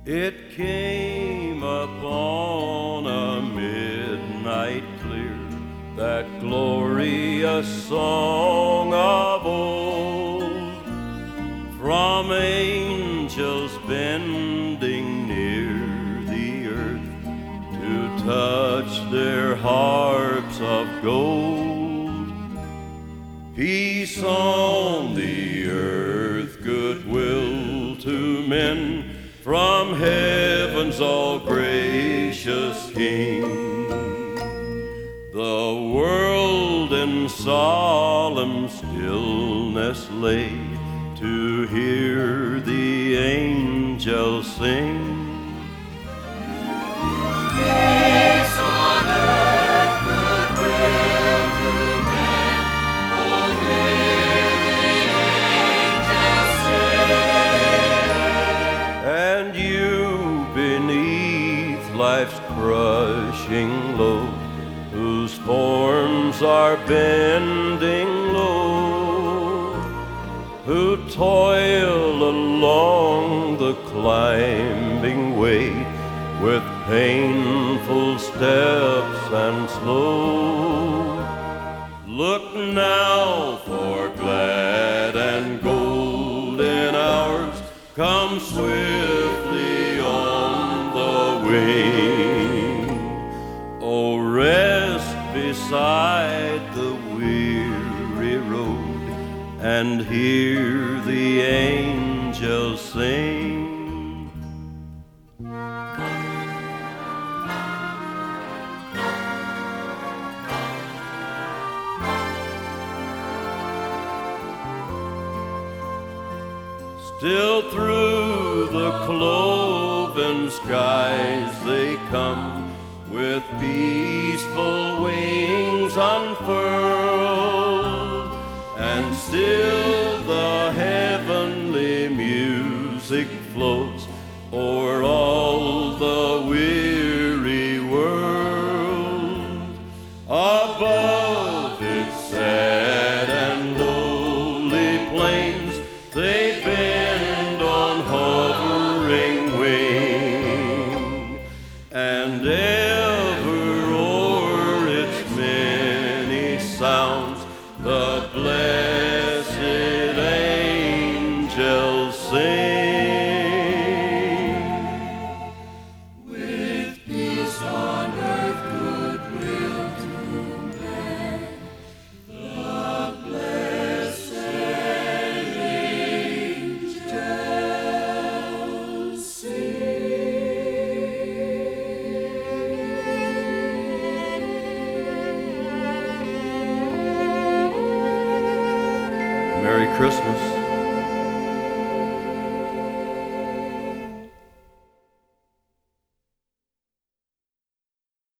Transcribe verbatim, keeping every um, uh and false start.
It came upon a midnight clear, that glorious song of old, from angels bending near the earth to touch their harps of gold. Peace on the earth, goodwill to men, from heaven's all gracious King. The world in solemn stillness lay to hear the angels sing. Peace on earth, goodwill to men, oh, hear the angels sing. And you beneath life's crushing load, whose forms are bending low, who toil along the climbing way with painful steps and slow. Look now, for glad and golden hours come swiftly on the wing. Oh, rest beside the weary road and hear the angels sing. Still through the cloven skies they come, with peaceful wings unfurled, and still the heavenly music floats o'er all the weary world. Above its sad and lowly plains they bend on hovering wing, and ever o'er its many sounds the blessed angels sing. With peace on earth, goodwill to men, the blessed angels sing. Merry Christmas.